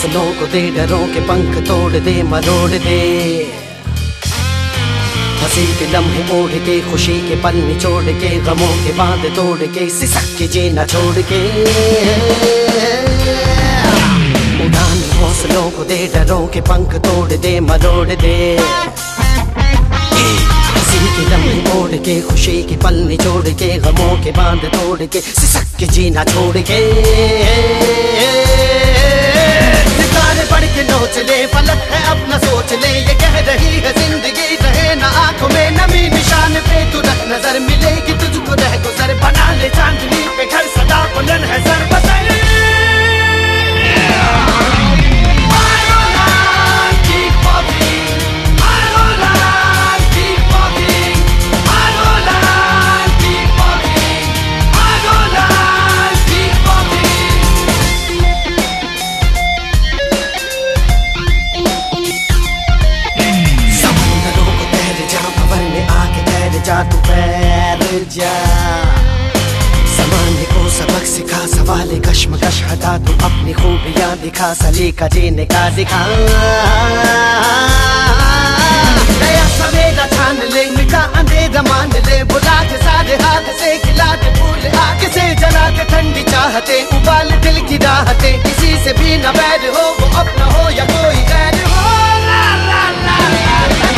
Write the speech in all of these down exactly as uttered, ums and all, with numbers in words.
हौसलों को दे, डरों के पंख तोड़ दे, मरोड़ दे। हंसी के लम्हे ओढ़ के, खुशी के पल निचोड़ के, गमों के बांध तोड़ के, सिसक के जीना छोड़ के। उड़ान हौसलों को दे, डरों के पंख तोड़ दे, मरोड़ दे। हंसी के लम्हे ओढ़ के, खुशी के पल निचोड़ के, गमों के बांध तोड़ के, सिसक के जीना छोड़ के। सितारे बढ़ के नोच ले, फलक है अपना सोच ले, ये कह रही है जिंदगी रहे ना आंखों में नमी। निशान पे तू रख नजर, मिलेगी तुझको रह गुजर, बना ले चांदनी पे घर सदा बुलंद है सर बदर। जा तू पैर जा, ज़माने को सबक सिखा, सवाल कश्मकश हटा, तू अपनी खूबियाँ दिखा, सलीका जीने का दिखा। नया सवेरा छान ले, मिटा अंधेरा मान ले, बुला के सारे हाथ से खिला के फूल आग से, जला के ठंडी चाहते, उबाल दिल की राहते। किसी से भी न बैर हो, वो अपना हो या कोई गैर हो। ला ला ला ला ला।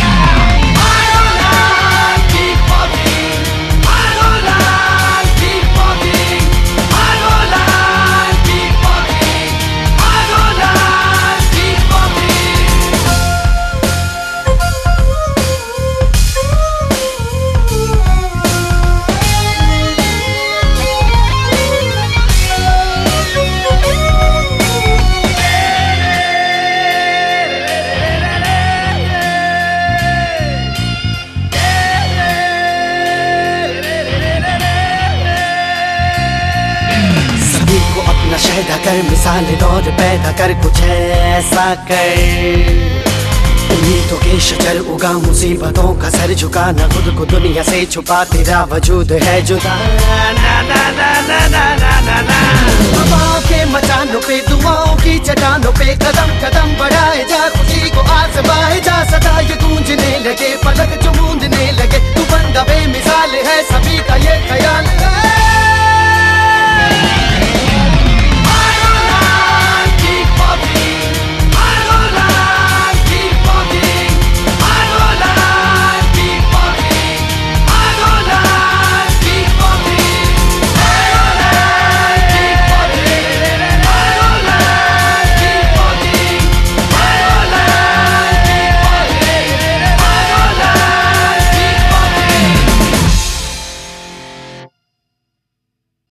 शहदा कर मिसाल दौर पैदा कर, कुछ ऐसा कर। उम्मीदों के शजर उगा, मुसीबतों का सर झुका, न खुद को दुनिया से छुपा, तेरा वजूद है जुदा। ना ना ना ना ना ना ना ना। हवाओं के मचानों पे, दुआओं की चट्टानों पे, कदम कदम बढ़ाए जा, खुशी को आजमाए जा, सदा ये गूंजने लगे, पलक जो मूंदने लगे। तू बंदा बेमिसाल है, सभी